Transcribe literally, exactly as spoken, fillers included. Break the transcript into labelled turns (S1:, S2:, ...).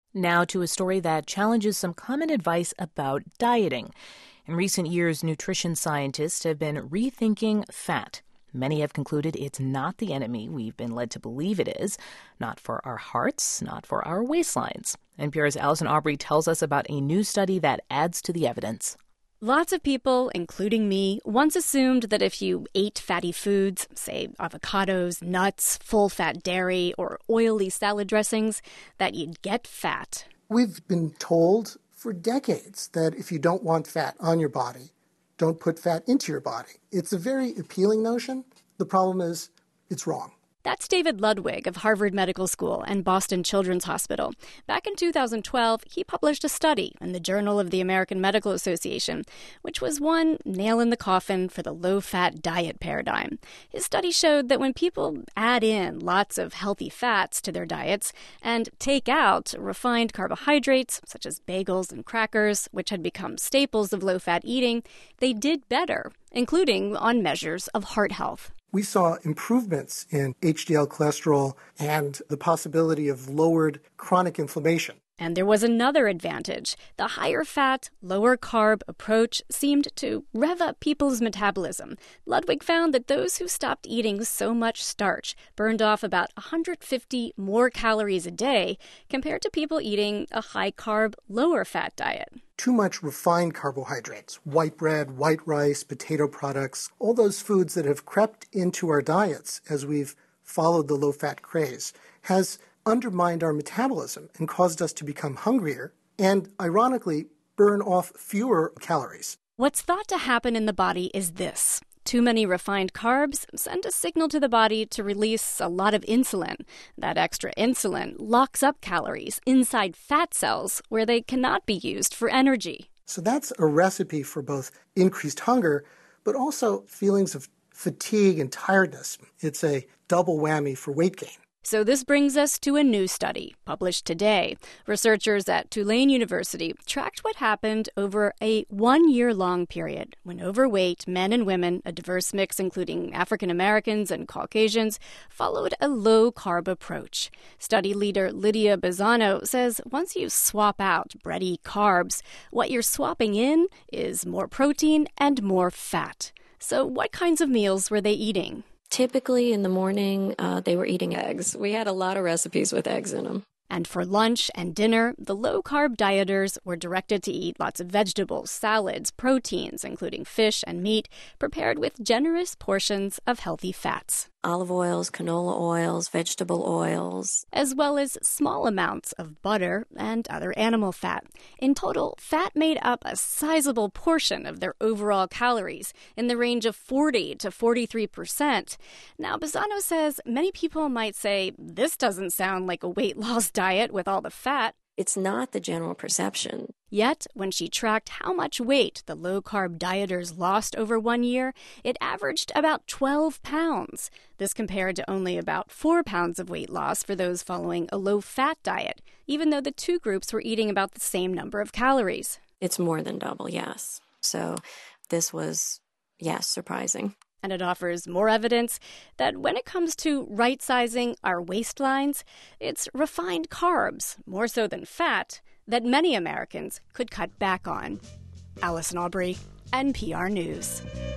S1: Now to a story that challenges some common advice about dieting. In recent years, nutrition scientists have been rethinking fat. Many have concluded it's not the enemy we've been led to believe it is, not for our hearts, not for our waistlines. N P R's Allison Aubrey tells us about a new study that adds to the evidence.
S2: Lots of people, including me, once assumed that if you ate fatty foods, say avocados, nuts, full-fat dairy, or oily salad dressings, that you'd get fat.
S3: We've been told for decades that if you don't want fat on your body, don't put fat into your body. It's a very appealing notion. The problem is it's wrong.
S2: That's David Ludwig of Harvard Medical School and Boston Children's Hospital. Back in two thousand twelve, he published a study in the Journal of the American Medical Association, which was one nail in the coffin for the low-fat diet paradigm. His study showed that when people add in lots of healthy fats to their diets and take out refined carbohydrates, such as bagels and crackers, which had become staples of low-fat eating, they did better, including on measures of heart health.
S3: We saw improvements in H D L cholesterol and the possibility of lowered chronic inflammation.
S2: And there was another advantage. The higher fat, lower carb approach seemed to rev up people's metabolism. Ludwig found that those who stopped eating so much starch burned off about one hundred fifty more calories a day compared to people eating a high-carb, lower-fat diet.
S3: Too much refined carbohydrates, white bread, white rice, potato products, all those foods that have crept into our diets as we've followed the low-fat craze, has undermined our metabolism and caused us to become hungrier and, ironically, burn off fewer calories.
S2: What's thought to happen in the body is this. Too many refined carbs send a signal to the body to release a lot of insulin. That extra insulin locks up calories inside fat cells where they cannot be used for energy.
S3: So that's a recipe for both increased hunger, but also feelings of fatigue and tiredness. It's a double whammy for weight gain.
S2: So this brings us to a new study published today. Researchers at Tulane University tracked what happened over a one-year-long period when overweight men and women, a diverse mix including African Americans and Caucasians, followed a low-carb approach. Study leader Lydia Bazzano says once you swap out bready carbs, what you're swapping in is more protein and more fat. So what kinds of meals were they eating?
S4: Typically in the morning, uh, they were eating eggs. We had a lot of recipes with eggs in them.
S2: And for lunch and dinner, the low-carb dieters were directed to eat lots of vegetables, salads, proteins, including fish and meat, prepared with generous portions of healthy fats.
S4: Olive oils, canola oils, vegetable oils.
S2: As well as small amounts of butter and other animal fat. In total, fat made up a sizable portion of their overall calories, in the range of forty to forty-three percent. Now, Bazzano says many people might say, this doesn't sound like a weight loss diet with all the fat.
S4: It's not the general perception.
S2: Yet, when she tracked how much weight the low-carb dieters lost over one year, it averaged about twelve pounds. This compared to only about four pounds of weight loss for those following a low-fat diet, even though the two groups were eating about the same number of calories.
S4: It's more than double, yes. So this was, yes, surprising.
S2: And it offers more evidence that when it comes to right-sizing our waistlines, it's refined carbs, more so than fat, that many Americans could cut back on. Allison Aubrey, N P R News.